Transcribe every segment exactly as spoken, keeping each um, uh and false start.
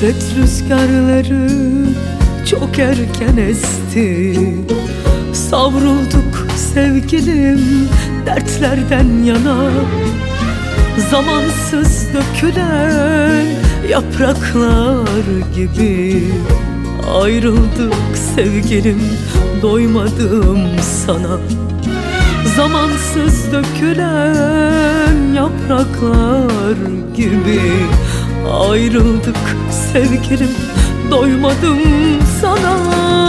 Hasret rüzgarları çok erken esti. Savrulduk sevgilim dertlerden yana, zamansız dökülen yapraklar gibi. Ayrıldık sevgilim, doymadım sana. Zamansız dökülen yapraklar gibi. Ayrıldık sevgilim, doymadım sana.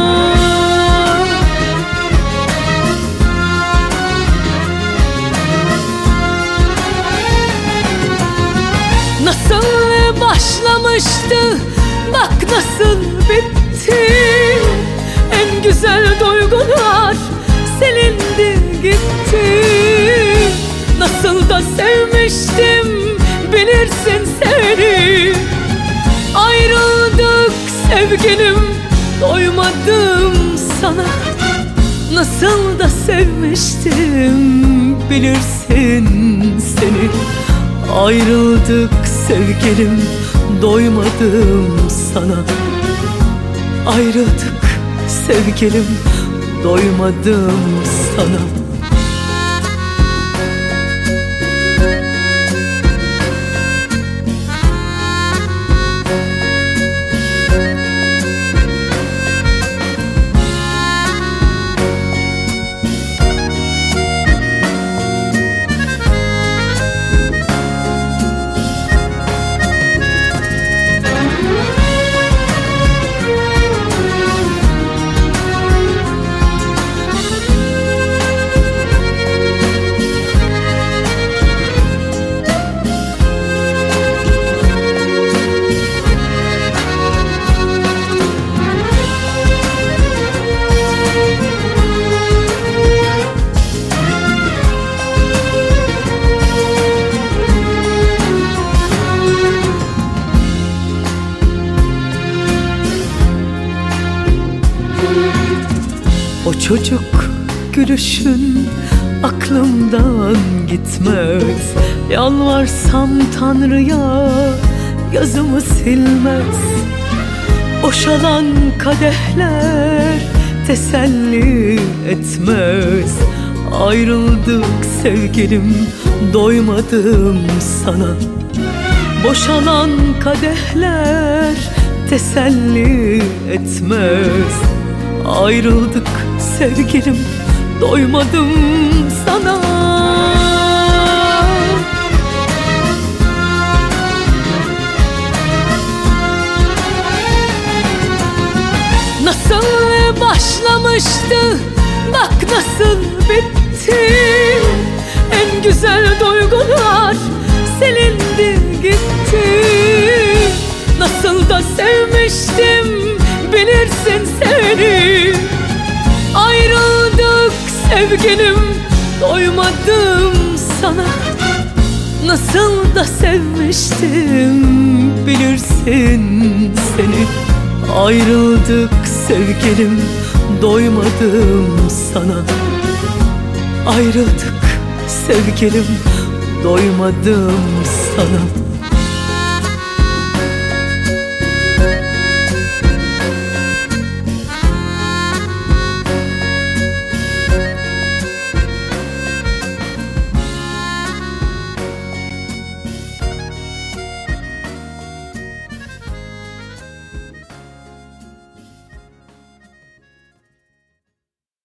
Nasıl başlamıştı, bak nasıl bitti. En güzel duygular silindi gitti. Nasıl da sevmiştim bilirsin seni. Ayrıldık sevgilim, doymadım sana. Nasıl da sevmiştim bilirsin seni. Ayrıldık sevgilim, doymadım sana. Ayrıldık sevgilim, doymadım sana. O çocuk gülüşün aklımdan gitmez. Yalvarsam Tanrı'ya yazımı silmez. Boşalan kadehler teselli etmez. Ayrıldık sevgilim, doymadım sana. Boşalan kadehler teselli etmez. Ayrıldık sevgilim, doymadım sana. Nasıl başlamıştı, bak nasıl bitti. En güzel duygular silindi gitti. Nasıl da sevmiştim bilirsin seni. Ayrıldık sevgilim, doymadım sana. Nasıl da sevmiştim bilirsin seni. Ayrıldık sevgilim, doymadım sana. Ayrıldık sevgilim, doymadım sana.